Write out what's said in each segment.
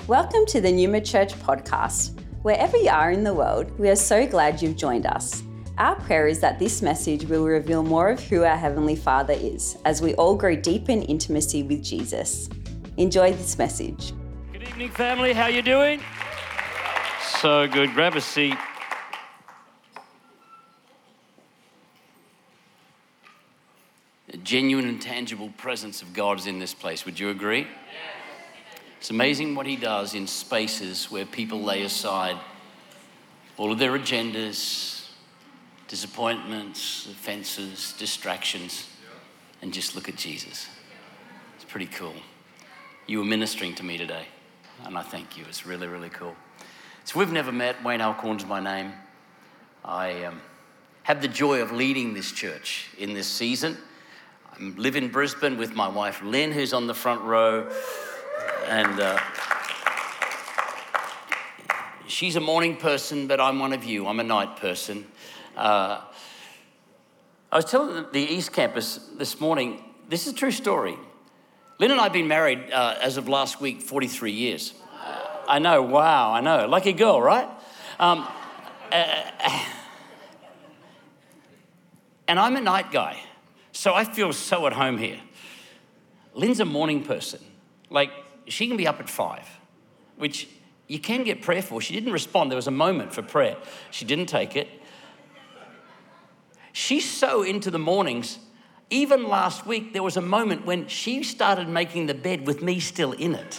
Welcome to the Numa Church podcast. Wherever you are in the world, we are so glad you've joined us. Our prayer is that this message will reveal more of who our Heavenly Father is as we all grow deep in intimacy with Jesus. Enjoy this message. Good evening, family. How you doing? So good. Grab a seat. The genuine and tangible presence of God is in this place. Would you agree? It's amazing what he does in spaces where people lay aside all of their agendas, disappointments, offenses, distractions, and just look at Jesus. It's pretty cool. You were ministering to me today, and I thank you. It's really, really cool. So we've never met. Wayne Alcorn's my name. I have the joy of leading this church in this season. I live in Brisbane with my wife, Lynn, who's on the front row. And she's a morning person, but I'm one of you. I'm a night person. I was telling the East Campus this morning, this is a true story. Lynn and I have been married as of last week, 43 years. I know, wow, I know. Lucky girl, right? And I'm a night guy, so I feel so at home here. Lynn's a morning person. Like, she can be up at 5, which you can get prayer for. She didn't respond. There was a moment for prayer. She didn't take it. She's so into the mornings. Even last week, there was a moment when she started making the bed with me still in it.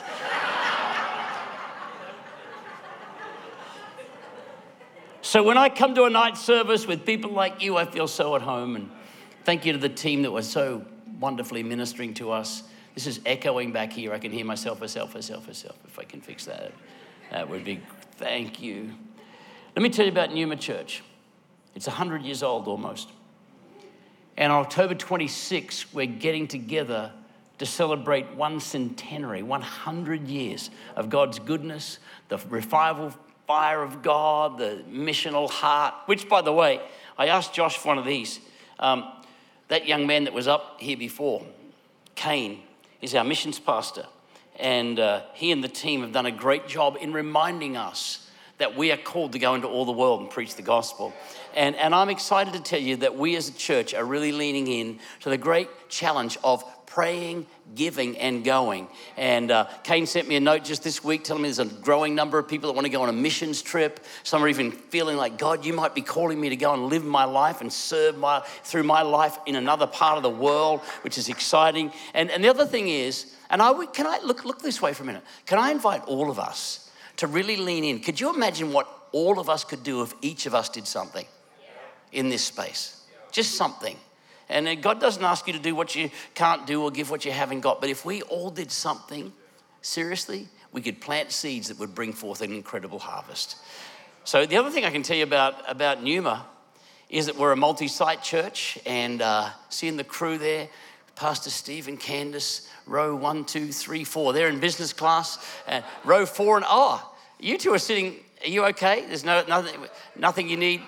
So when I come to a night service with people like you, I feel so at home. And thank you to the team that was so wonderfully ministering to us. This is echoing back here. I can hear myself. If I can fix that, that would be, thank you. Let me tell you about Numa Church. It's 100 years old almost. And on October 26, we're getting together to celebrate one centenary, 100 years of God's goodness, the revival fire of God, the missional heart, which, by the way, I asked Josh for one of these. That young man that was up here before, Kane, is our missions pastor. And he and the team have done a great job in reminding us that we are called to go into all the world and preach the gospel. And I'm excited to tell you that we as a church are really leaning in to the great challenge of praying, giving, and going. And Kane sent me a note just this week telling me there's a growing number of people that want to go on a missions trip. Some are even feeling like, God, you might be calling me to go and live my life and serve through my life in another part of the world, which is exciting. And the other thing is, can I look this way for a minute? Can I invite all of us to really lean in? Could you imagine what all of us could do if each of us did something in this space? Just something. And God doesn't ask you to do what you can't do or give what you haven't got. But if we all did something, seriously, we could plant seeds that would bring forth an incredible harvest. So the other thing I can tell you about Numa is that we're a multi-site church. And seeing the crew there, Pastor Steve and Candace, row 1, 2, 3, 4. They're in business class. Row 4 and, you two are sitting, are you okay? There's nothing you need.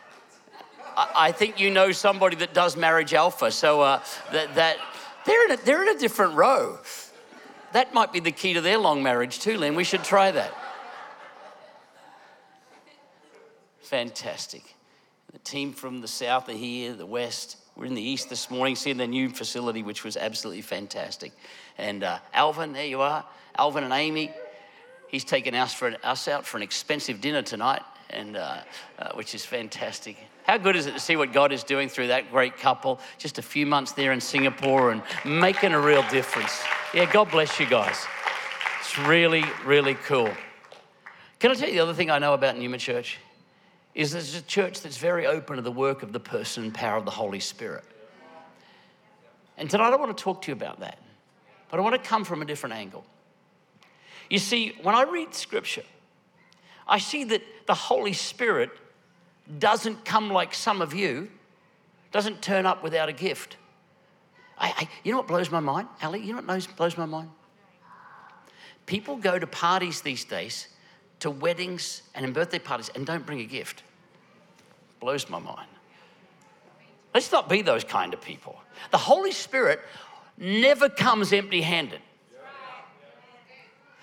I think you know somebody that does Marriage Alpha, so that they're in a different row. That might be the key to their long marriage too, Lynn. We should try that. Fantastic. The team from the south are here, the west. We're in the east this morning, seeing their new facility, which was absolutely fantastic. And Alvin, there you are. Alvin and Amy. He's taken us out for an expensive dinner tonight, and which is fantastic. How good is it to see what God is doing through that great couple? Just a few months there in Singapore and making a real difference. Yeah, God bless you guys. It's really, really cool. Can I tell you the other thing I know about Numa Church? Is there's a church that's very open to the work of the person and power of the Holy Spirit. And tonight I want to talk to you about that. But I want to come from a different angle. You see, when I read Scripture, I see that the Holy Spirit doesn't come like some of you, doesn't turn up without a gift. You know what blows my mind, Ali? You know what blows my mind? People go to parties these days, to weddings and in birthday parties, and don't bring a gift. Blows my mind. Let's not be those kind of people. The Holy Spirit never comes empty-handed.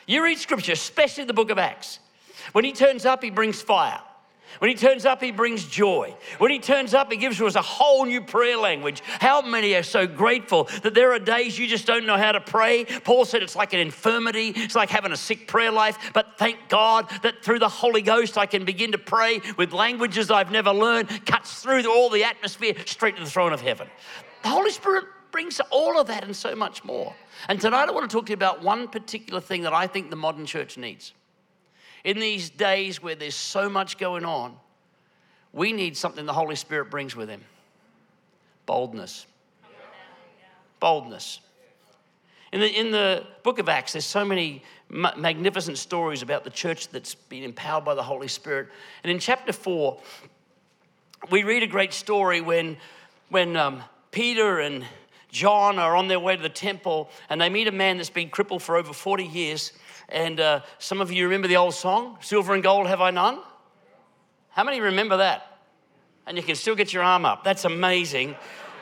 You read scripture, especially the book of Acts. When he turns up, he brings fire. When he turns up, he brings joy. When he turns up, he gives us a whole new prayer language. How many are so grateful that there are days you just don't know how to pray? Paul said it's like an infirmity. It's like having a sick prayer life. But thank God that through the Holy Ghost, I can begin to pray with languages I've never learned, cuts through all the atmosphere straight to the throne of heaven. The Holy Spirit brings all of that and so much more. And tonight I want to talk to you about one particular thing that I think the modern church needs. In these days where there's so much going on, we need something the Holy Spirit brings with him. Boldness. Boldness. In the book of Acts, there's so many magnificent stories about the church that's been empowered by the Holy Spirit. And in chapter 4, we read a great story when Peter and John are on their way to the temple and they meet a man that's been crippled for over 40 years. And some of you remember the old song, Silver and Gold Have I None? How many remember that? And you can still get your arm up. That's amazing.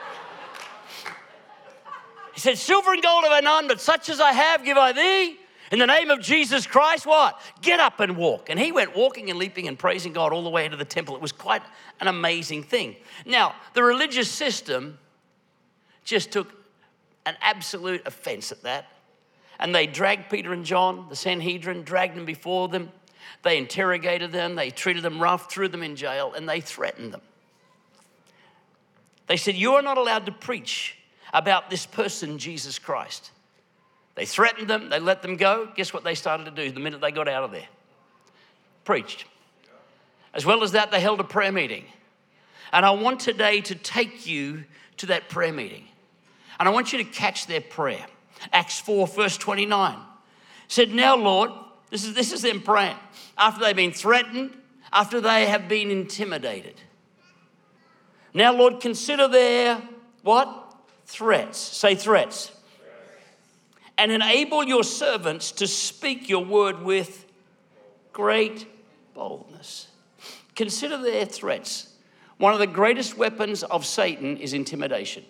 He said, silver and gold have I none, but such as I have give I thee. In the name of Jesus Christ, what? Get up and walk. And he went walking and leaping and praising God all the way into the temple. It was quite an amazing thing. Now, the religious system just took an absolute offense at that. And they dragged Peter and John, the Sanhedrin, dragged them before them. They interrogated them. They treated them rough, threw them in jail, and they threatened them. They said, you are not allowed to preach about this person, Jesus Christ. They threatened them. They let them go. Guess what they started to do the minute they got out of there? Preached. As well as that, they held a prayer meeting. And I want today to take you to that prayer meeting. And I want you to catch their prayer. Acts 4, verse 29 said, now, Lord, this is them praying. After they've been threatened, after they have been intimidated. Now, Lord, consider their, what? Threats. Say threats. And enable your servants to speak your word with great boldness. Consider their threats. One of the greatest weapons of Satan is intimidation.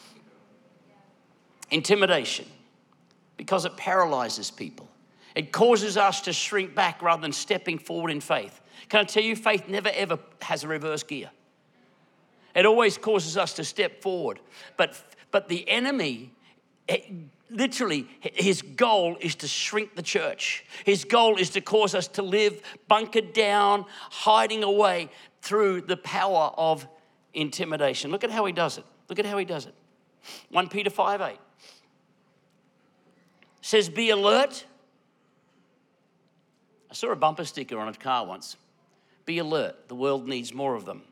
Intimidation. Because it paralyzes people. It causes us to shrink back rather than stepping forward in faith. Can I tell you, faith never ever has a reverse gear. It always causes us to step forward. But the enemy, literally, his goal is to shrink the church. His goal is to cause us to live bunkered down, hiding away through the power of intimidation. Look at how he does it. Look at how he does it. 1 Peter 5:8. Says, be alert. I saw a bumper sticker on a car once. Be alert. The world needs more of them.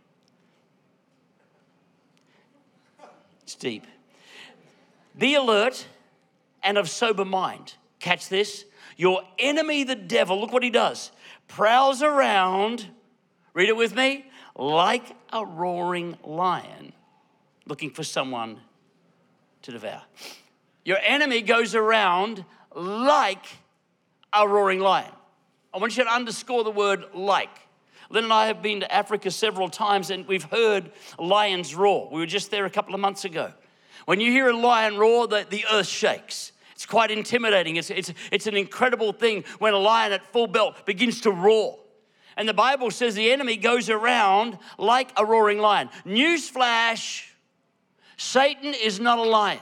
It's deep. Be alert and of sober mind. Catch this. Your enemy, the devil, look what he does. Prowls around, read it with me, like a roaring lion, looking for someone to devour. Your enemy goes around like a roaring lion. I want you to underscore the word like. Lynn and I have been to Africa several times and we've heard lions roar. We were just there a couple of months ago. When you hear a lion roar, the earth shakes. It's quite intimidating. It's an incredible thing when a lion at full belt begins to roar. And the Bible says the enemy goes around like a roaring lion. Newsflash, Satan is not a lion.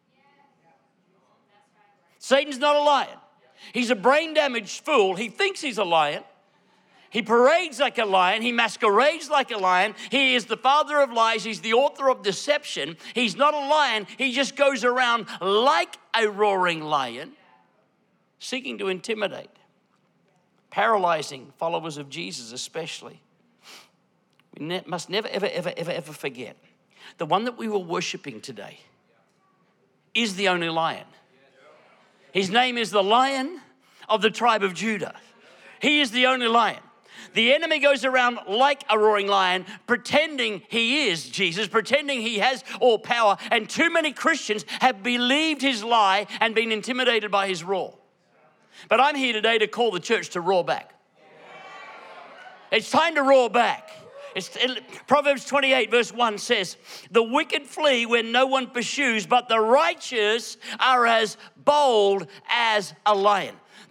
Satan's not a lion. He's a brain-damaged fool. He thinks he's a lion. He parades like a lion. He masquerades like a lion. He is the father of lies. He's the author of deception. He's not a lion. He just goes around like a roaring lion, seeking to intimidate, paralyzing followers of Jesus especially. We must never, ever forget the one that we were worshiping today is the only lion. His name is the Lion of the tribe of Judah. He is the only lion. The enemy goes around like a roaring lion, pretending he is Jesus, pretending he has all power. And too many Christians have believed his lie and been intimidated by his roar. But I'm here today to call the church to roar back. It's time to roar back. Proverbs 28 verse 1 says, the wicked flee when no one pursues, but the righteous are as bold as a lion.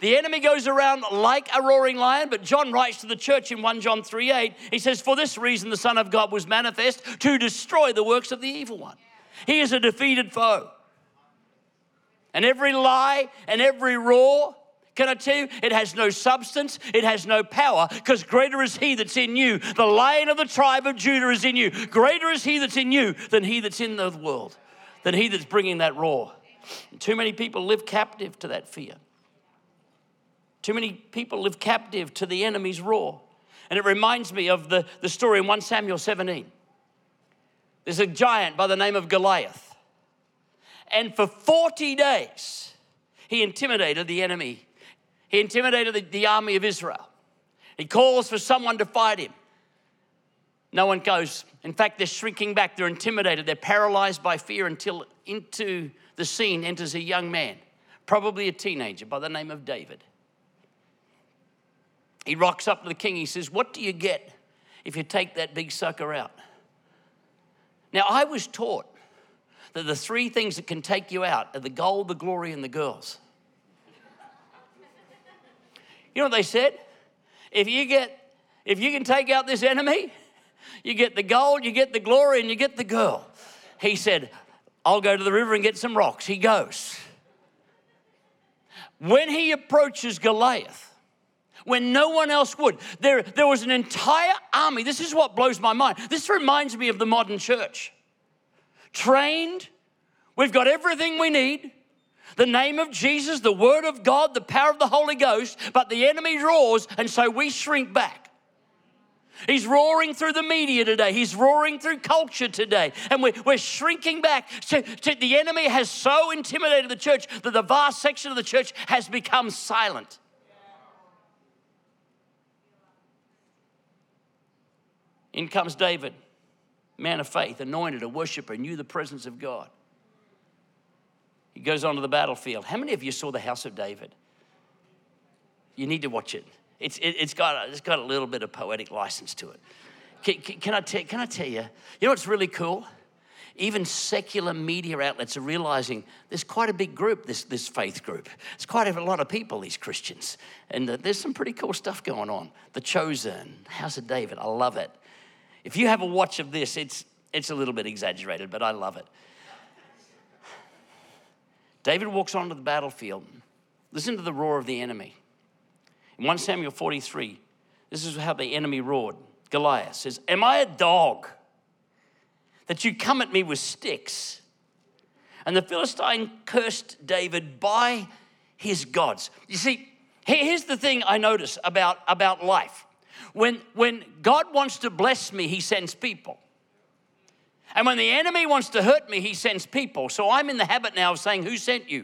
The enemy goes around like a roaring lion, but John writes to the church in 1 John 3:8, he says, for this reason the Son of God was manifest to destroy the works of the evil one. He is a defeated foe. And every lie and every roar, can I tell you, it has no substance, it has no power, because greater is he that's in you. The Lion of the tribe of Judah is in you. Greater is he that's in you than he that's in the world, than he that's bringing that roar. And too many people live captive to that fear. Too many people live captive to the enemy's roar. And it reminds me of the story in 1 Samuel 17. There's a giant by the name of Goliath. And for 40 days, he intimidated the enemy. He intimidated the army of Israel. He calls for someone to fight him. No one goes. In fact, they're shrinking back. They're intimidated. They're paralyzed by fear until into the scene enters a young man, probably a teenager by the name of David. He rocks up to the king. He says, what do you get if you take that big sucker out? Now, I was taught that the three things that can take you out are the gold, the glory, and the girls. You know what they said? If you can take out this enemy, you get the gold, you get the glory, and you get the girl. He said, I'll go to the river and get some rocks. He goes. When he approaches Goliath, when no one else would, there was an entire army. This is what blows my mind. This reminds me of the modern church. Trained, we've got everything we need. The name of Jesus, the word of God, the power of the Holy Ghost, but the enemy roars, and so we shrink back. He's roaring through the media today. He's roaring through culture today. And we're shrinking back. The enemy has so intimidated the church that the vast section of the church has become silent. In comes David, man of faith, anointed, a worshiper, knew the presence of God. He goes onto the battlefield. How many of you saw The House of David? You need to watch it. It's got a little bit of poetic license to it. Can I tell you? You know what's really cool? Even secular media outlets are realizing there's quite a big group, this faith group. It's quite a lot of people, these Christians. And there's some pretty cool stuff going on. The Chosen, House of David, I love it. If you have a watch of this, it's a little bit exaggerated, but I love it. David walks onto the battlefield. Listen to the roar of the enemy. In 1 Samuel 43, this is how the enemy roared. Goliath says, am I a dog that you come at me with sticks? And the Philistine cursed David by his gods. You see, here's the thing I notice about life. When God wants to bless me, he sends people. And when the enemy wants to hurt me, he sends people. So I'm in the habit now of saying, who sent you?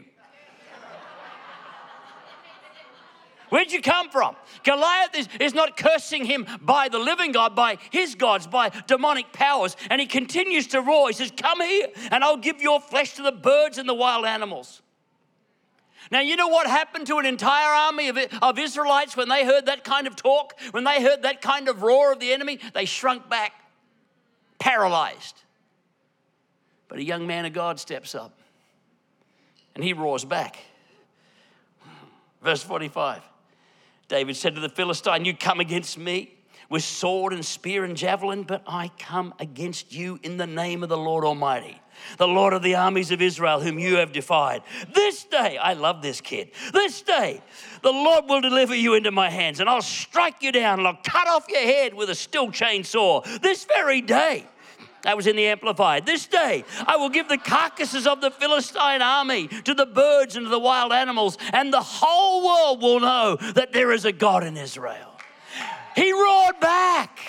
Where'd you come from? Goliath is not cursing him by the living God, by his gods, by demonic powers. And he continues to roar. He says, come here and I'll give your flesh to the birds and the wild animals. Now, you know what happened to an entire army of Israelites when they heard that kind of talk? When they heard that kind of roar of the enemy, they shrunk back, paralyzed. But a young man of God steps up and he roars back. Verse 45, David said to the Philistine, you come against me with sword and spear and javelin, but I come against you in the name of the Lord Almighty, the Lord of the armies of Israel, whom you have defied. This day, I love this kid, this day, the Lord will deliver you into my hands, and I'll strike you down, and I'll cut off your head with a steel chainsaw. This very day, that was in the Amplified. This day, I will give the carcasses of the Philistine army to the birds and to the wild animals, and the whole world will know that there is a God in Israel. He roared back.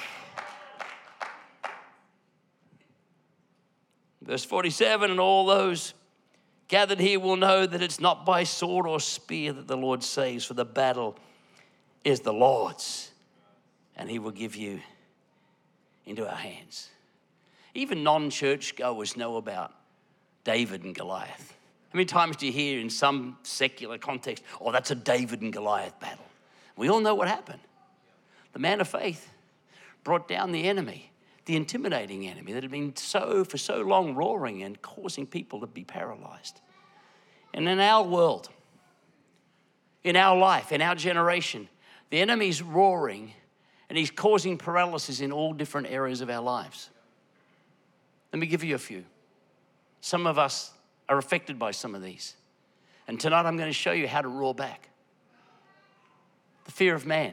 Verse 47, and all those gathered here will know that it's not by sword or spear that the Lord saves, for the battle is the Lord's, and he will give you into our hands. Even non-church goers know about David and Goliath. How many times do you hear in some secular context, oh, that's a David and Goliath battle? We all know what happened. The man of faith brought down the enemy, the intimidating enemy that had been for so long roaring and causing people to be paralyzed. And in our world, in our life, in our generation. The enemy's roaring and he's causing paralysis in all different areas of our lives. Let me give you a few. Some of us are affected by some of these. And tonight I'm going to show you how to roar back. The fear of man.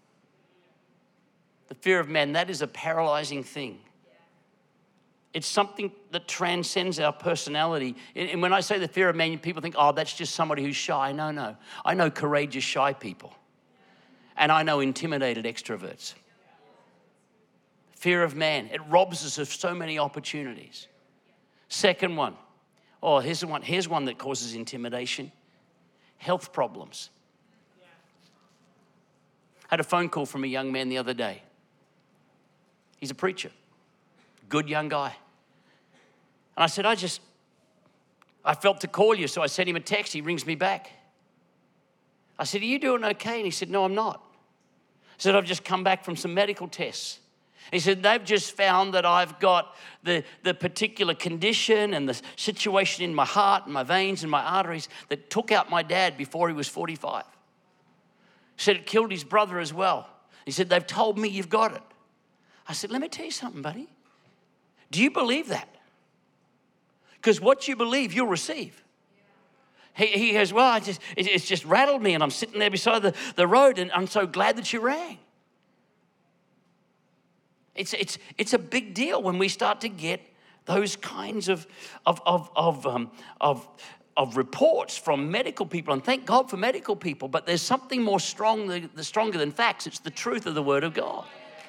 The fear of man, that is a paralyzing thing. It's something that transcends our personality. And when I say the fear of man, people think, oh, that's just somebody who's shy. No. I know courageous shy people. And I know intimidated extroverts. Fear of man, it robs us of so many opportunities. Second one, here's one that causes intimidation. Health problems. I had a phone call from a young man the other day. He's a preacher, good young guy. And I said, I felt to call you, so I sent him a text. He rings me back. I said, are you doing okay? And he said, no, I'm not. I said, I've just come back from some medical tests. He said, they've just found that I've got the particular condition and the situation in my heart and my veins and my arteries that took out my dad before he was 45. He said it killed his brother as well. He said, they've told me you've got it. I said, let me tell you something, buddy. Do you believe that? Because what you believe, you'll receive. He goes, well, it's just rattled me, and I'm sitting there beside the road, and I'm so glad that you rang. It's a big deal when we start to get those kinds of reports from medical people, and thank God for medical people. But there's something more stronger than facts. It's the truth of the Word of God.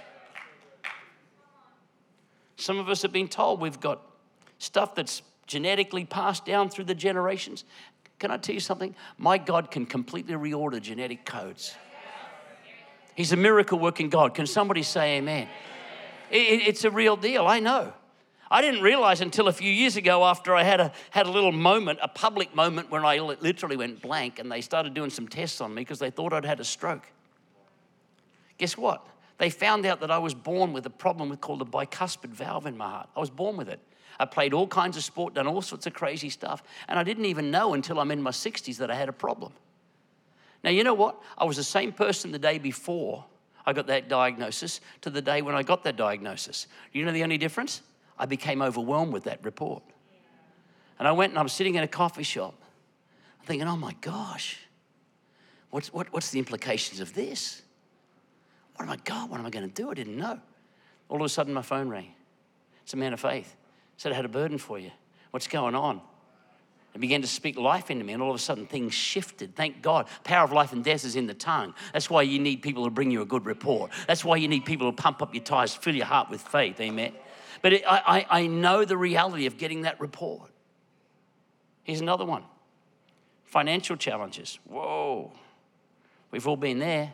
Some of us have been told we've got stuff that's genetically passed down through the generations. Can I tell you something? My God can completely reorder genetic codes. He's a miracle working God. Can somebody say amen? It's a real deal, I know. I didn't realize until a few years ago, after I had a little moment, a public moment when I literally went blank, and they started doing some tests on me because they thought I'd had a stroke. Guess what? They found out that I was born with a problem called a bicuspid valve in my heart. I was born with it. I played all kinds of sport, done all sorts of crazy stuff, and I didn't even know until I'm in my 60s that I had a problem. Now, you know what? I was the same person the day before I got that diagnosis to the day when I got that diagnosis. You know the only difference? I became overwhelmed with that report. And I went and I was sitting in a coffee shop thinking, oh my gosh, what's the implications of this? What am I going to do? I didn't know. All of a sudden my phone rang. It's a man of faith. Said, I had a burden for you. What's going on? It began to speak life into me, and all of a sudden things shifted. Thank God. Power of life and death is in the tongue. That's why you need people to bring you a good report. That's why you need people to pump up your tires, fill your heart with faith. Amen. But I know the reality of getting that report. Here's another one. Financial challenges. Whoa. We've all been there.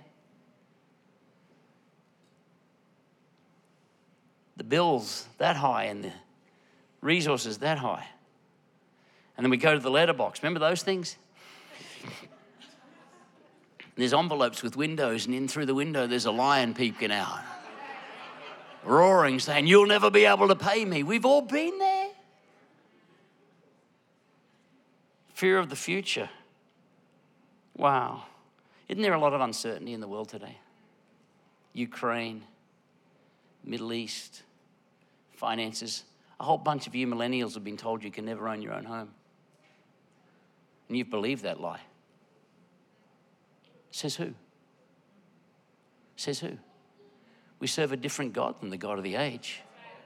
The bills that high and the resources that high. And then we go to the letterbox. Remember those things? There's envelopes with windows, and in through the window there's a lion peeking out, roaring, saying, you'll never be able to pay me. We've all been there. Fear of the future. Wow. Isn't there a lot of uncertainty in the world today? Ukraine, Middle East, finances. A whole bunch of you millennials have been told you can never own your own home. And you've believed that lie. Says who? Says who? We serve a different God than the God of the age.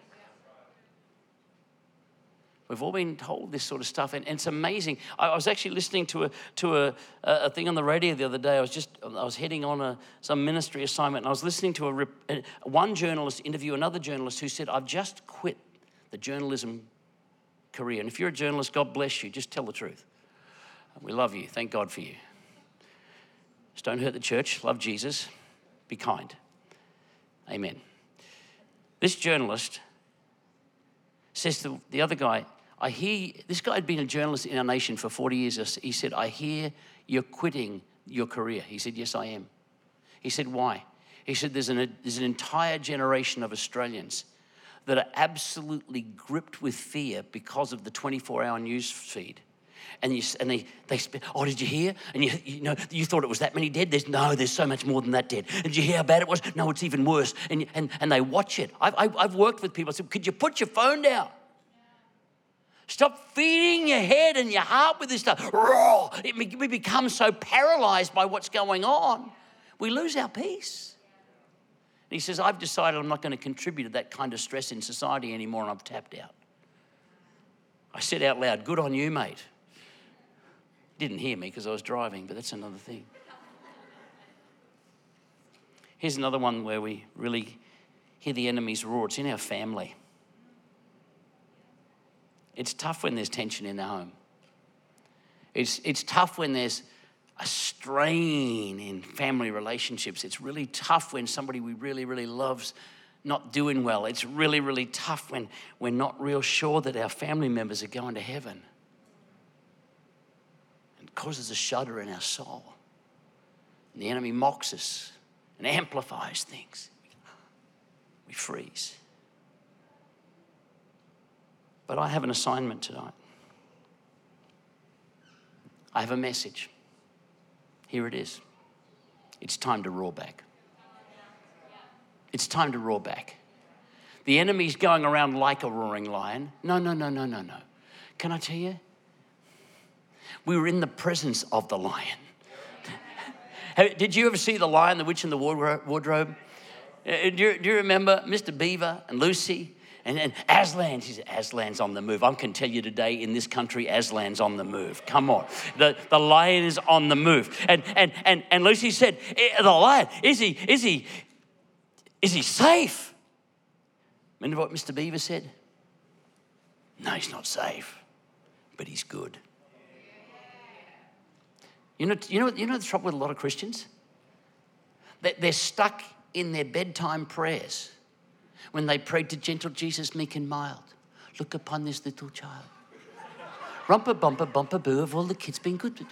We've all been told this sort of stuff, and it's amazing. I was actually listening to a thing on the radio the other day. I was heading on some ministry assignment, and I was listening to one journalist interview another journalist who said, I've just quit the journalism career. And if you're a journalist, God bless you. Just tell the truth. We love you. Thank God for you. Just don't hurt the church. Love Jesus. Be kind. Amen. This journalist says to the other guy, this guy had been a journalist in our nation for 40 years. He said, I hear you're quitting your career. He said, yes, I am. He said, why? He said, there's an entire generation of Australians that are absolutely gripped with fear because of the 24-hour news feed. And they oh, did you hear? And you thought it was that many dead? There's so much more than that dead. And did you hear how bad it was? No, it's even worse. And they watch it. I've worked with people. I said, could you put your phone down? Stop feeding your head and your heart with this stuff. We become so paralyzed by what's going on, we lose our peace. And he says, I've decided I'm not going to contribute to that kind of stress in society anymore, and I've tapped out. I said out loud, good on you, mate. Didn't hear me because I was driving, but that's another thing. Here's another one where we really hear the enemy's roar. It's in our family. It's tough when there's tension in the home. It's tough when there's a strain in family relationships. It's really tough when somebody we really, really love's not doing well. It's really, really tough when we're not real sure that our family members are going to heaven. It causes a shudder in our soul. And the enemy mocks us and amplifies things. We freeze. But I have an assignment tonight. I have a message. Here it is. It's time to roar back. It's time to roar back. The enemy's going around like a roaring lion. No. Can I tell you? We were in the presence of the lion. Did you ever see The Lion, the Witch, and the Wardrobe? Do you remember Mr. Beaver and Lucy? And Aslan, she said, Aslan's on the move. I can tell you today in this country, Aslan's on the move. Come on. The lion is on the move. And Lucy said, the lion, is he safe? Remember what Mr. Beaver said? No, he's not safe, but he's good. You know the trouble with a lot of Christians? They're stuck in their bedtime prayers. When they prayed to gentle Jesus, meek and mild, look upon this little child. Rumpa, bumper, bumper, boo, have all the kids been good?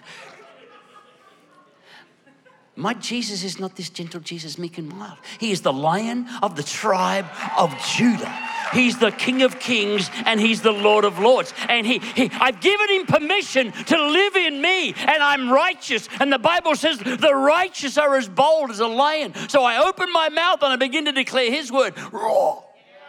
My Jesus is not this gentle Jesus, meek and mild. He is the Lion of the tribe of Judah. He's the King of Kings and he's the Lord of Lords. And I've given him permission to live in me, and I'm righteous. And the Bible says the righteous are as bold as a lion. So I open my mouth and I begin to declare his word. Roar.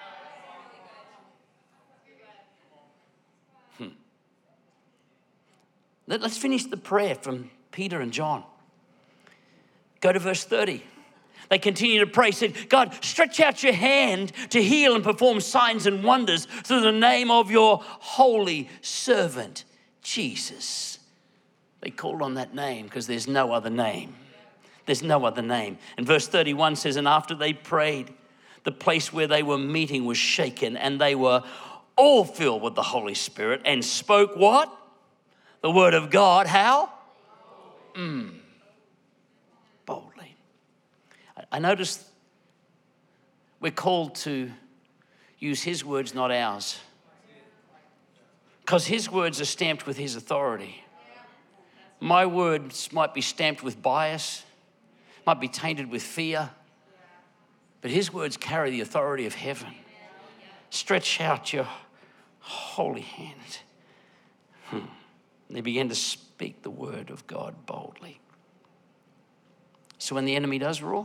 Let's finish the prayer from Peter and John. Go to verse 30. They continue to pray, said, God, stretch out your hand to heal and perform signs and wonders through the name of your holy servant, Jesus. They called on that name because there's no other name. There's no other name. And verse 31 says, and after they prayed, the place where they were meeting was shaken, and they were all filled with the Holy Spirit and spoke what? The word of God. How? Boldly. I noticed we're called to use his words, not ours. Because his words are stamped with his authority. My words might be stamped with bias, might be tainted with fear, but his words carry the authority of heaven. Stretch out your holy hand. They began to speak the word of God boldly. So when the enemy does roar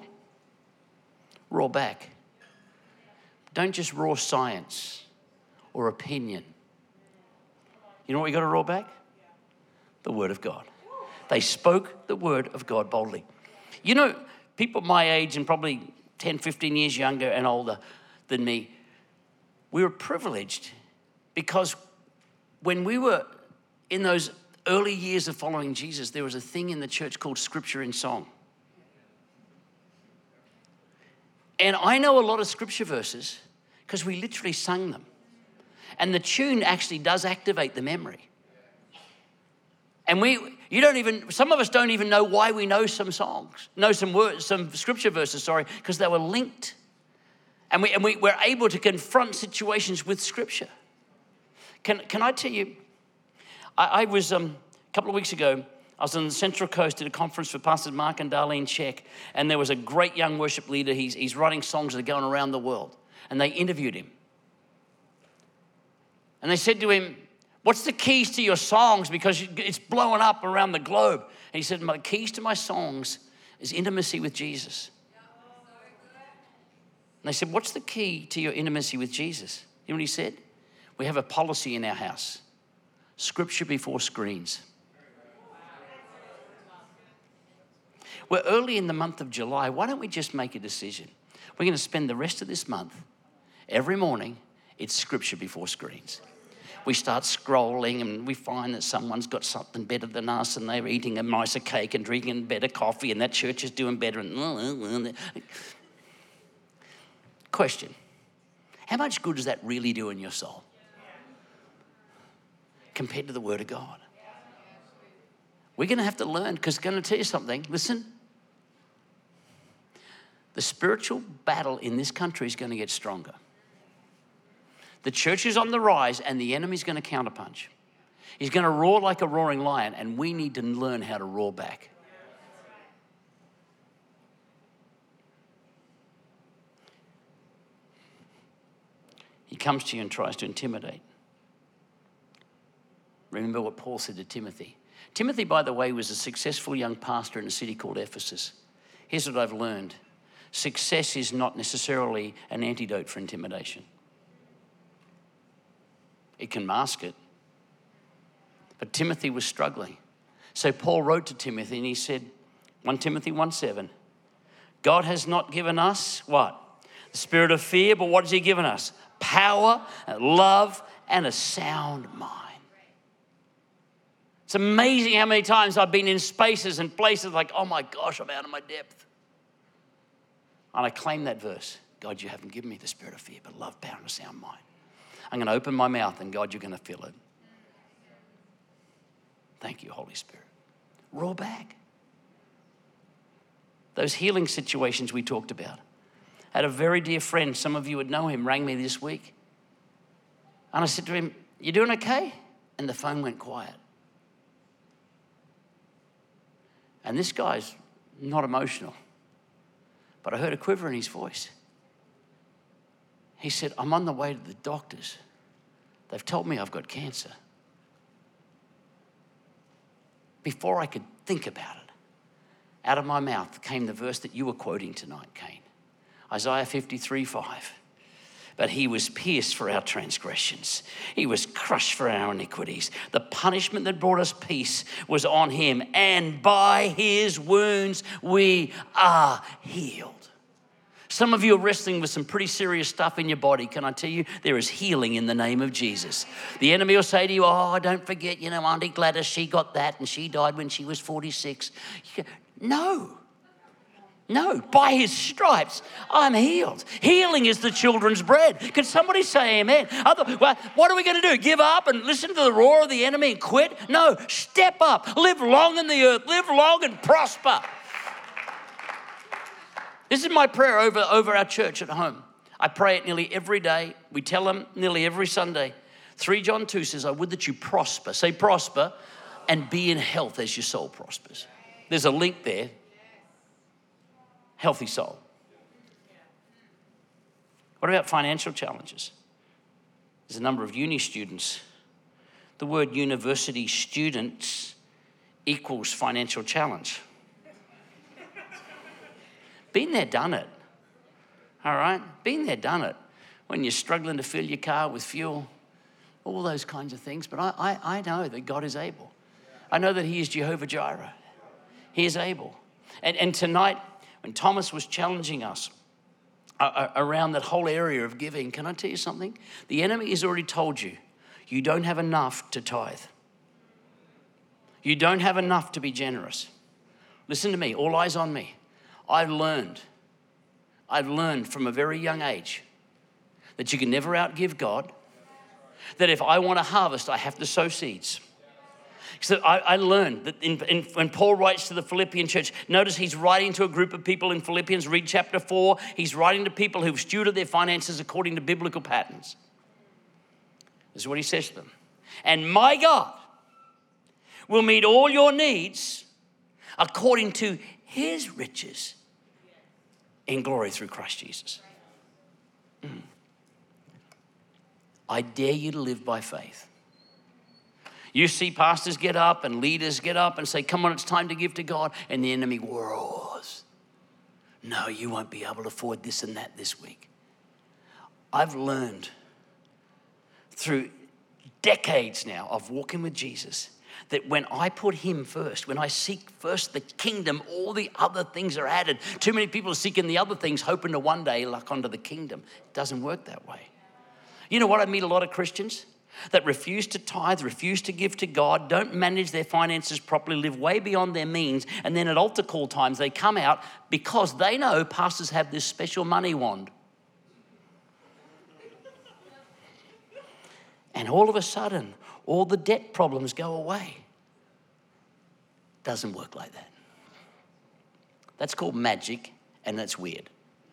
back. Don't just roar science or opinion. You know what we got to roar back? The word of God. They spoke the word of God boldly. You know, people my age and probably 10, 15 years younger and older than me, we were privileged because when we were in those early years of following Jesus, there was a thing in the church called Scripture in Song. And I know a lot of scripture verses because we literally sung them. And the tune actually does activate the memory. And some of us don't even know why we know some songs, know some words, some scripture verses, because they were linked. And we're able to confront situations with scripture. Can I tell you, I was, a couple of weeks ago, I was on the Central Coast at a conference for Pastors Mark and Darlene Sheck, and there was a great young worship leader. He's writing songs that are going around the world. And they interviewed him. And they said to him, What's the keys to your songs? Because it's blowing up around the globe. And he said, my keys to my songs is intimacy with Jesus. And they said, what's the key to your intimacy with Jesus? You know what he said? We have a policy in our house. Scripture before screens. We're early in the month of July. Why don't we just make a decision? We're going to spend the rest of this month, every morning, it's Scripture before screens. We start scrolling and we find that someone's got something better than us and they're eating a nicer cake and drinking better coffee and that church is doing better. Question, how much good does that really do in your soul compared to the Word of God? We're going to have to learn, because I'm going to tell you something. Listen, the spiritual battle in this country is going to get stronger. The church is on the rise and the enemy's going to counterpunch. He's going to roar like a roaring lion, and we need to learn how to roar back. He comes to you and tries to intimidate. Remember what Paul said to Timothy. Timothy, by the way, was a successful young pastor in a city called Ephesus. Here's what I've learned. Success is not necessarily an antidote for intimidation. It can mask it. But Timothy was struggling. So Paul wrote to Timothy and he said, 1 Timothy 1:7, God has not given us what? The spirit of fear, but what has he given us? Power, love, and a sound mind. It's amazing how many times I've been in spaces and places like, oh my gosh, I'm out of my depth. And I claim that verse. God, you haven't given me the spirit of fear, but love, power, and a sound mind. I'm going to open my mouth and God, you're going to fill it. Thank you, Holy Spirit. Roar back. Those healing situations we talked about. I had a very dear friend, some of you would know him, rang me this week. And I said to him, you doing okay? And the phone went quiet. And this guy's not emotional, but I heard a quiver in his voice. He said, I'm on the way to the doctors. They've told me I've got cancer. Before I could think about it, out of my mouth came the verse that you were quoting tonight, Cain. Isaiah 53:5. But he was pierced for our transgressions. He was crushed for our iniquities. The punishment that brought us peace was on him, and by his wounds we are healed. Some of you are wrestling with some pretty serious stuff in your body. Can I tell you, there is healing in the name of Jesus. The enemy will say to you, oh, don't forget, Auntie Gladys, she got that and she died when she was 46. No, by his stripes, I'm healed. Healing is the children's bread. Can somebody say amen? Well, what are we going to do? Give up and listen to the roar of the enemy and quit? No, step up. Live long in the earth. Live long and prosper. This is my prayer over our church at home. I pray it nearly every day. We tell them nearly every Sunday. 3 John 2 says, I would that you prosper. Say prosper and be in health as your soul prospers. There's a link there. Healthy soul. What about financial challenges? There's a number of uni students. The word university students equals financial challenge. Been there, done it. All right? Been there, done it. When you're struggling to fill your car with fuel, all those kinds of things. But I know that God is able. I know that he is Jehovah Jireh. He is able. And tonight, when Thomas was challenging us around that whole area of giving, can I tell you something? The enemy has already told you, you don't have enough to tithe. You don't have enough to be generous. Listen to me, all eyes on me. I've learned from a very young age that you can never outgive God, that if I want to harvest, I have to sow seeds. So I learned that when Paul writes to the Philippian church, notice he's writing to a group of people in Philippians, read chapter 4. He's writing to people who've stewarded their finances according to biblical patterns. This is what he says to them. And my God will meet all your needs according to his riches in glory through Christ Jesus. I dare you to live by faith. You see pastors get up and leaders get up and say, come on, it's time to give to God. And the enemy roars. No, you won't be able to afford this and that this week. I've learned through decades now of walking with Jesus that when I put him first, when I seek first the kingdom, all the other things are added. Too many people are seeking the other things, hoping to one day lock onto the kingdom. It doesn't work that way. You know what? I meet a lot of Christians that refuse to tithe, refuse to give to God, don't manage their finances properly, live way beyond their means, and then at altar call times they come out because they know pastors have this special money wand. And all of a sudden, all the debt problems go away. Doesn't work like that. That's called magic, and that's weird.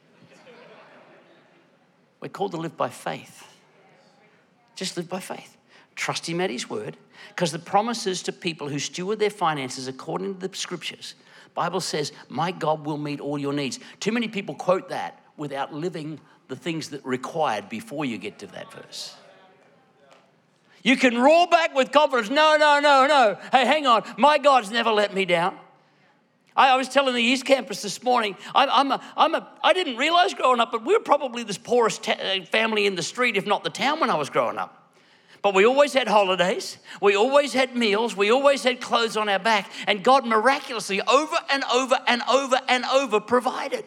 We're called to live by faith. Just live by faith. Trust him at his word, because the promises to people who steward their finances according to the scriptures, the Bible says, my God will meet all your needs. Too many people quote that without living the things that are required before you get to that verse. You can roar back with confidence. No. Hey, hang on. My God's never let me down. I was telling the East Campus this morning, I didn't realize growing up, but we were probably the poorest family in the street, if not the town, when I was growing up. But we always had holidays. We always had meals. We always had clothes on our back. And God miraculously over and over and over and over provided.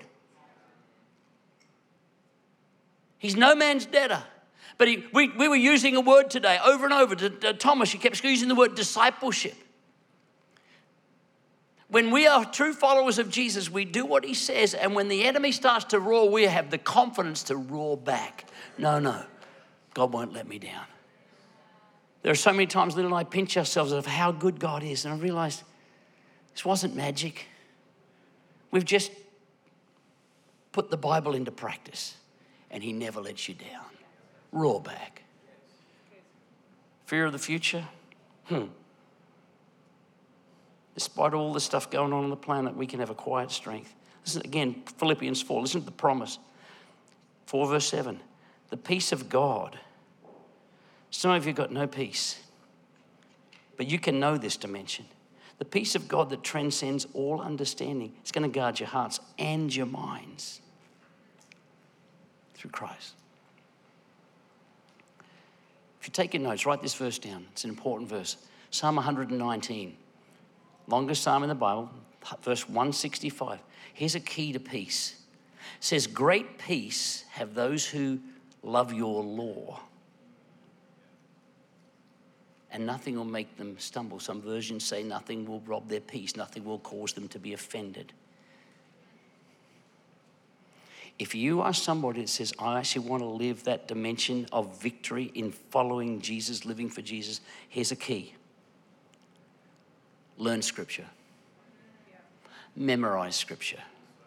He's no man's debtor. But we were using a word today over and over. To Thomas, he kept using the word discipleship. When we are true followers of Jesus, we do what he says. And when the enemy starts to roar, we have the confidence to roar back. No, God won't let me down. There are so many times Lynn and I pinch ourselves of how good God is. And I realized this wasn't magic. We've just put the Bible into practice. And he never lets you down. Roar back. Fear of the future? Despite all the stuff going on the planet, we can have a quiet strength. Listen again, Philippians 4. Listen to the promise. 4 verse 7. The peace of God. Some of you got no peace. But you can know this dimension. The peace of God that transcends all understanding. It's going to guard your hearts and your minds. Through Christ. If you're taking notes, write this verse down. It's an important verse. Psalm 119. Longest psalm in the Bible, verse 165. Here's a key to peace. It says, great peace have those who love your law, and nothing will make them stumble. Some versions say nothing will rob their peace. Nothing will cause them to be offended. If you are somebody that says, I actually want to live that dimension of victory in following Jesus, living for Jesus, here's a key. Learn scripture. Memorize scripture.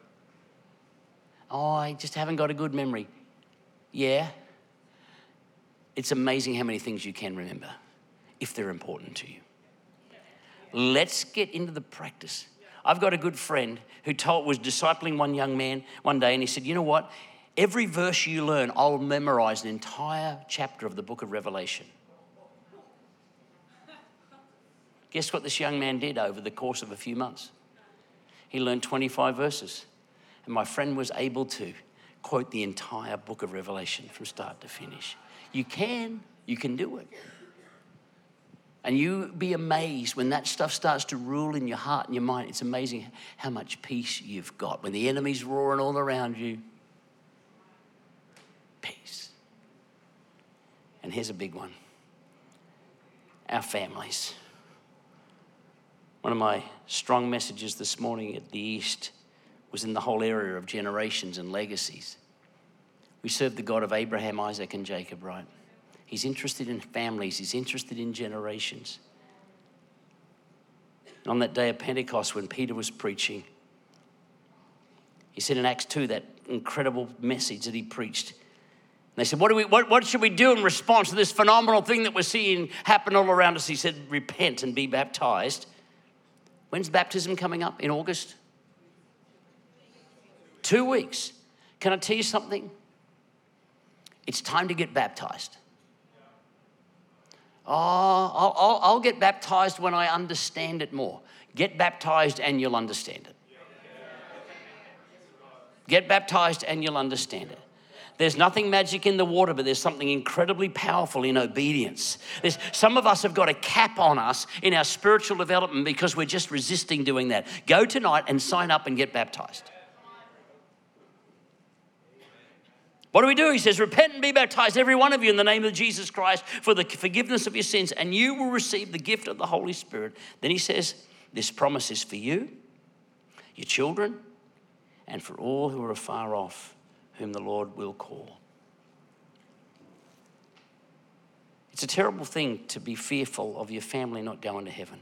Oh, I just haven't got a good memory. Yeah. It's amazing how many things you can remember if they're important to you. Let's get into the practice. I've got a good friend who was discipling one young man one day, and he said, you know what? Every verse you learn, I'll memorize an entire chapter of the book of Revelation. Guess what this young man did over the course of a few months? He learned 25 verses. And my friend was able to quote the entire book of Revelation from start to finish. You can do it. And you be amazed when that stuff starts to rule in your heart and your mind. It's amazing how much peace you've got. When the enemy's roaring all around you, peace. And here's a big one. Our families. One of my strong messages this morning at the East was in the whole area of generations and legacies. We serve the God of Abraham, Isaac, and Jacob, right? He's interested in families. He's interested in generations. And on that day of Pentecost when Peter was preaching, he said in Acts 2, that incredible message that he preached. And they said, what should we do in response to this phenomenal thing that we're seeing happen all around us? He said, repent and be baptized. When's baptism coming up? In August? 2 weeks. Can I tell you something? It's time to get baptized. I'll get baptized when I understand it more. Get baptized and you'll understand it. Get baptized and you'll understand it. There's nothing magic in the water, but there's something incredibly powerful in obedience. Some of us have got a cap on us in our spiritual development because we're just resisting doing that. Go tonight and sign up and get baptized. What do? He says, repent and be baptized, every one of you, in the name of Jesus Christ for the forgiveness of your sins, and you will receive the gift of the Holy Spirit. Then he says, this promise is for you, your children, and for all who are afar off, whom the Lord will call. It's a terrible thing to be fearful of your family not going to heaven.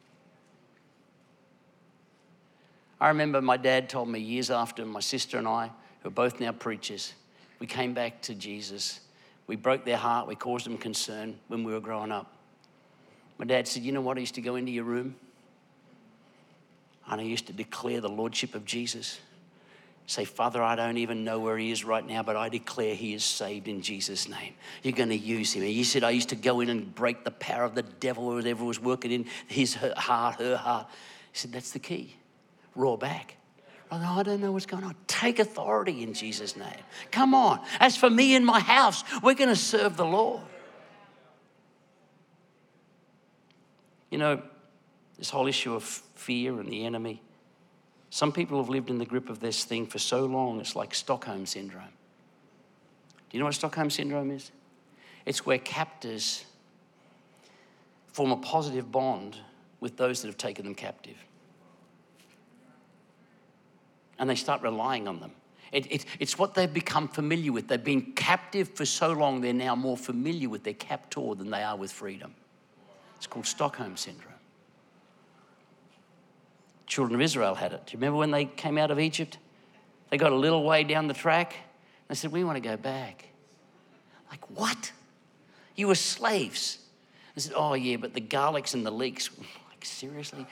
I remember my dad told me years after, my sister and I, who are both now preachers, we came back to Jesus. We broke their heart. We caused them concern when we were growing up. My dad said, you know what? I used to go into your room and I used to declare the lordship of Jesus. Say, Father, I don't even know where he is right now, but I declare he is saved in Jesus' name. You're going to use him. He said, I used to go in and break the power of the devil, whoever was working in his heart, her heart. He said, that's the key. Roar back. I don't know what's going on. Take authority in Jesus' name. Come on. As for me and my house, we're going to serve the Lord. You know, this whole issue of fear and the enemy, some people have lived in the grip of this thing for so long, it's like Stockholm Syndrome. Do you know what Stockholm Syndrome is? It's where captors form a positive bond with those that have taken them captive. And they start relying on them. It's what they've become familiar with. They've been captive for so long, they're now more familiar with their captor than they are with freedom. It's called Stockholm Syndrome. Children of Israel had it. Do you remember when they came out of Egypt? They got a little way down the track. They said, we want to go back. Like, what? You were slaves. They said, oh, yeah, but the garlics and the leeks. Like, seriously?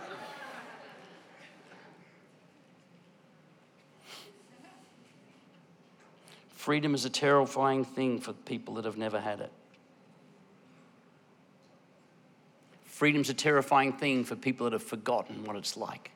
Freedom is a terrifying thing for people that have never had it. Freedom's a terrifying thing for people that have forgotten what it's like.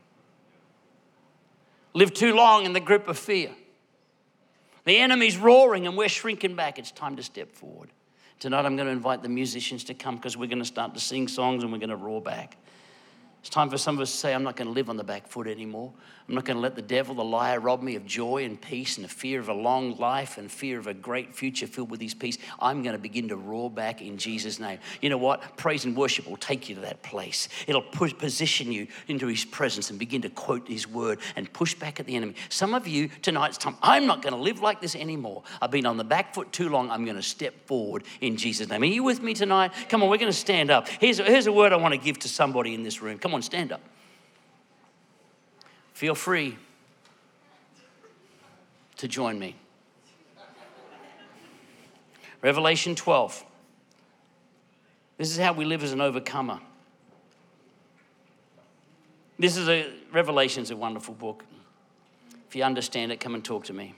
Lived too long in the grip of fear. The enemy's roaring and we're shrinking back. It's time to step forward. Tonight I'm going to invite the musicians to come because we're going to start to sing songs and we're going to roar back. It's time for some of us to say, I'm not going to live on the back foot anymore. I'm not going to let the devil, the liar, rob me of joy and peace and the fear of a long life and fear of a great future filled with his peace. I'm going to begin to roar back in Jesus' name. You know what? Praise and worship will take you to that place. It'll position you into his presence and begin to quote his word and push back at the enemy. Some of you, tonight's time, I'm not going to live like this anymore. I've been on the back foot too long. I'm going to step forward in Jesus' name. Are you with me tonight? Come on, we're going to stand up. Here's a word I want to give to somebody in this room. Come on, stand up. Feel free to join me. Revelation 12. This is how we live as an overcomer. Revelation's a wonderful book. If you understand it, come and talk to me.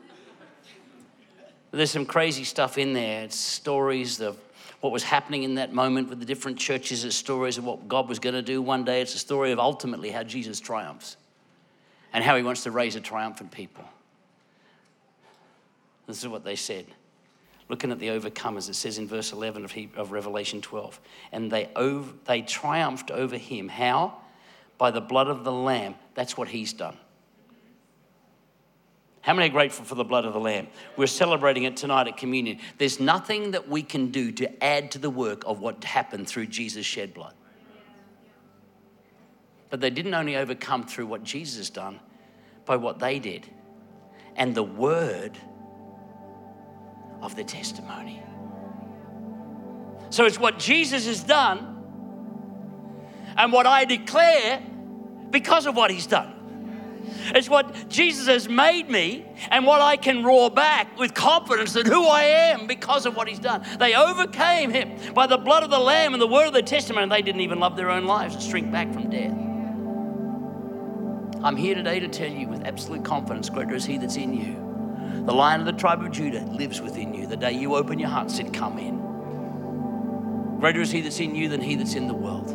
But there's some crazy stuff in there. It's stories of what was happening in that moment with the different churches. It's stories of what God was going to do one day. It's a story of ultimately how Jesus triumphs and how he wants to raise a triumphant people. This is what they said. Looking at the overcomers, it says in verse 11 of Revelation 12, and they triumphed over him. How? By the blood of the Lamb. That's what he's done. How many are grateful for the blood of the Lamb? We're celebrating it tonight at communion. There's nothing that we can do to add to the work of what happened through Jesus' shed blood. But they didn't only overcome through what Jesus has done, by what they did and the word of the testimony. So it's what Jesus has done and what I declare because of what he's done. It's what Jesus has made me and what I can roar back with confidence that who I am because of what he's done. They overcame him by the blood of the Lamb and the word of the testimony. And they didn't even love their own lives and shrink back from death. I'm here today to tell you with absolute confidence, greater is he that's in you. The Lion of the tribe of Judah lives within you. The day you open your heart and said, come in. Greater is he that's in you than he that's in the world.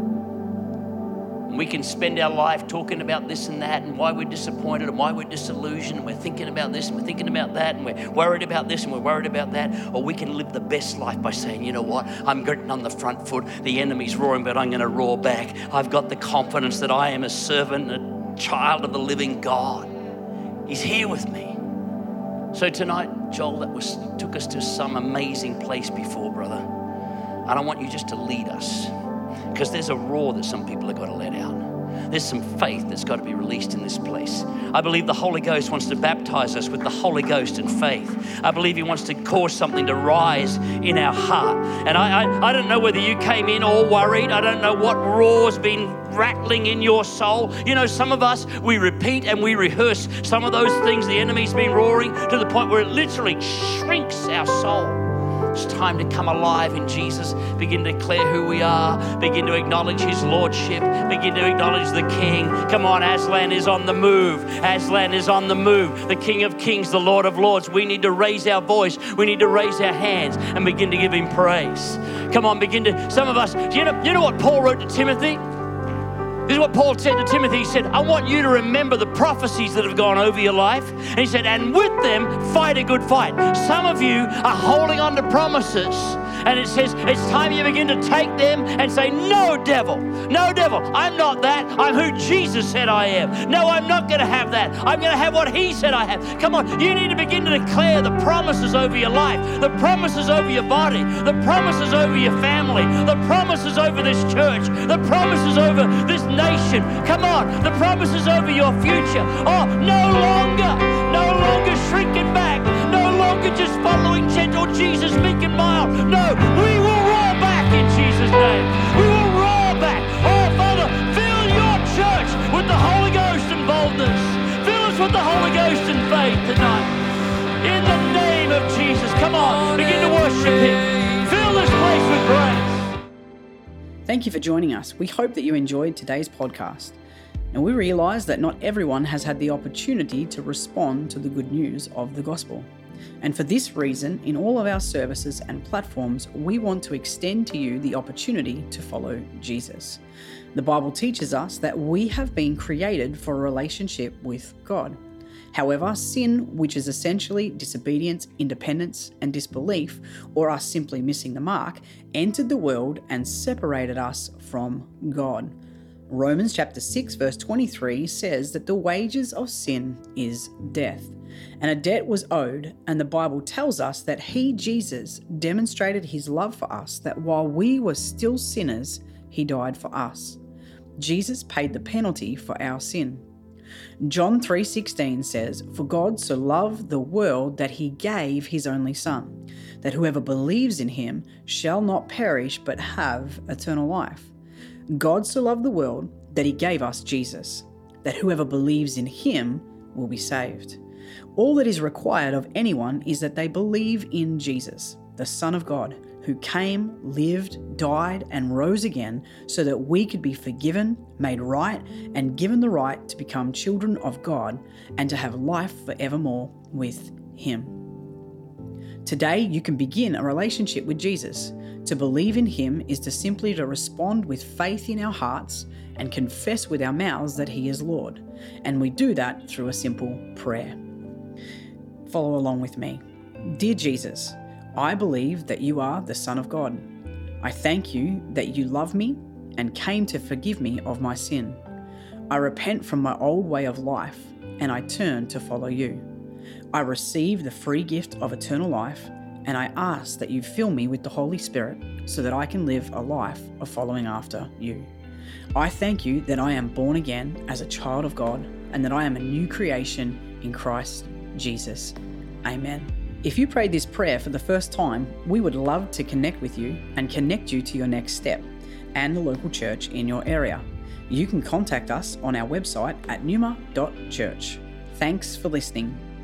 And we can spend our life talking about this and that and why we're disappointed and why we're disillusioned, and we're thinking about this and we're thinking about that and we're worried about this and we're worried about that. Or we can live the best life by saying, you know what, I'm getting on the front foot. The enemy's roaring, but I'm going to roar back. I've got the confidence that I am a servant, a child of the living God. He's here with me. So tonight, Joel, took us to some amazing place before, brother. And I want you just to lead us, because there's a roar that some people have got to let out. There's some faith that's got to be released in this place. I believe the Holy Ghost wants to baptize us with the Holy Ghost and faith. I believe he wants to cause something to rise in our heart. And I don't know whether you came in all worried. I don't know what roar's been rattling in your soul. You know, some of us, we repeat and we rehearse some of those things the enemy's been roaring to the point where it literally shrinks our soul. It's time to come alive in Jesus. Begin to declare who we are. Begin to acknowledge his lordship. Begin to acknowledge the King. Come on, Aslan is on the move. Aslan is on the move. The King of Kings, the Lord of Lords. We need to raise our voice. We need to raise our hands and begin to give him praise. Come on, some of us, you know what Paul wrote to Timothy? This is what Paul said to Timothy. He said, I want you to remember the prophecies that have gone over your life. And he said, and with them, fight a good fight. Some of you are holding on to promises. And it says, it's time you begin to take them and say, no, devil, I'm not that. I'm who Jesus said I am. No, I'm not going to have that. I'm going to have what he said I have. Come on, you need to begin to declare the promises over your life, the promises over your body, the promises over your family, the promises over this church, the promises over this nation. Come on, the promises over your future. Oh, no longer shrinking back, no longer just following gentle Jesus, meek and mild. No, we will roar back in Jesus' name. We will roar back. Oh, Father, fill your church with the Holy Ghost and boldness. Fill us with the Holy Ghost and faith tonight. In the name of Jesus, come on, begin to worship him. Fill this place with grace. Thank you for joining us. We hope that you enjoyed today's podcast. And we realize that not everyone has had the opportunity to respond to the good news of the gospel. And for this reason, in all of our services and platforms, we want to extend to you the opportunity to follow Jesus. The Bible teaches us that we have been created for a relationship with God. However, sin, which is essentially disobedience, independence, and disbelief, or us simply missing the mark, entered the world and separated us from God. Romans chapter 6 verse 23 says that the wages of sin is death. And a debt was owed, and the Bible tells us that he, Jesus, demonstrated his love for us, that while we were still sinners, he died for us. Jesus paid the penalty for our sin. John 3:16 says, For God so loved the world that he gave his only Son, that whoever believes in him shall not perish but have eternal life. God so loved the world that he gave us Jesus, that whoever believes in him will be saved. All that is required of anyone is that they believe in Jesus, the Son of God, who came, lived, died, and rose again so that we could be forgiven, made right, and given the right to become children of God and to have life forevermore with him. Today, you can begin a relationship with Jesus. To believe in him is to simply respond with faith in our hearts and confess with our mouths that he is Lord. And we do that through a simple prayer. Follow along with me. Dear Jesus, I believe that you are the Son of God. I thank you that you love me and came to forgive me of my sin. I repent from my old way of life and I turn to follow you. I receive the free gift of eternal life, and I ask that you fill me with the Holy Spirit so that I can live a life of following after you. I thank you that I am born again as a child of God and that I am a new creation in Christ Jesus. Amen. If you prayed this prayer for the first time, we would love to connect with you and connect you to your next step and the local church in your area. You can contact us on our website at numa.church. Thanks for listening.